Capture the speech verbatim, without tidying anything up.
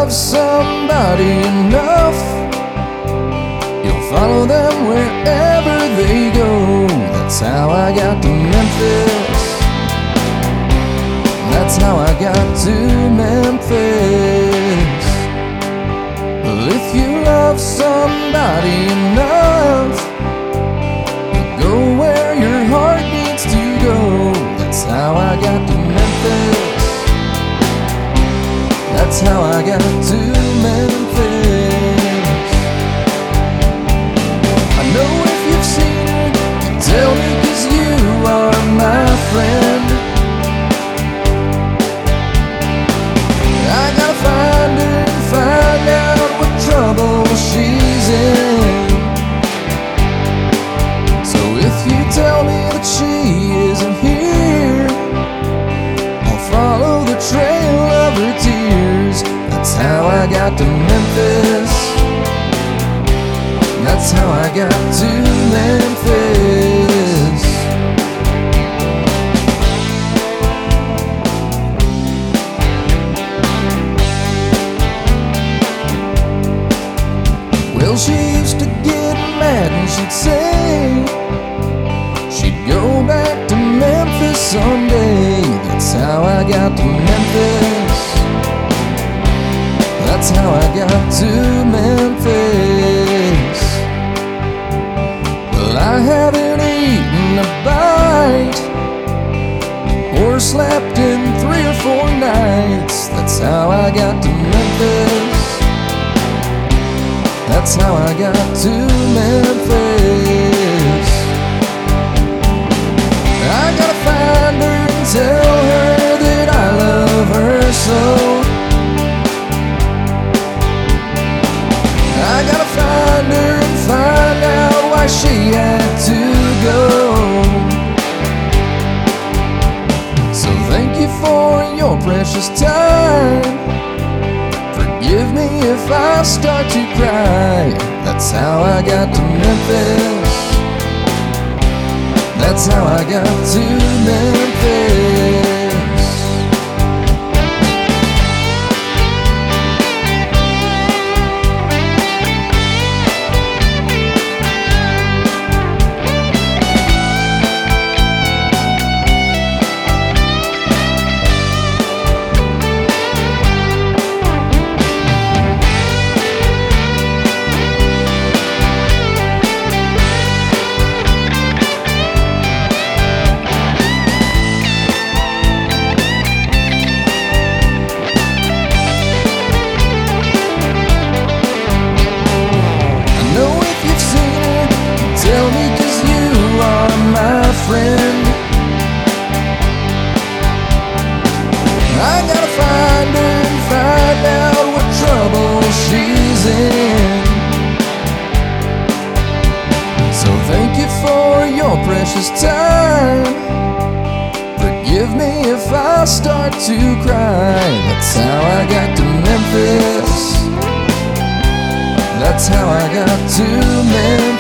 love somebody enough, you'll follow them wherever they go. That's how I got to Memphis. That's how I got to Memphis. Well, if you love somebody enough, go where your heart needs to go. That's how I got to Memphis. That's how I got to Memphis. I know if you've seen her, you tell me, 'cause you are my friend. I gotta find her and find out what trouble she's in. So if you tell me that she isn't here, I'll follow the trail of her tears. That's how I got to Memphis. That's how I got to Memphis. Well, she used to get mad and she'd say she'd go back to Memphis someday. That's how I got to Memphis. That's how I got to Memphis. Well, I haven't eaten a bite or slept in three or four nights. That's how I got to Memphis. That's how I got to Memphis. I gotta find her and tell her that I love her so. I gotta find her and find out why she had to go. So thank you for your precious time. Forgive me if I start to cry. That's how I got to Memphis. That's how I got to Memphis. Tell me, 'cause you are my friend. I gotta find her and find out what trouble she's in. So thank you for your precious time. Forgive me if I start to cry. That's how I got to Memphis. That's how I got to Memphis.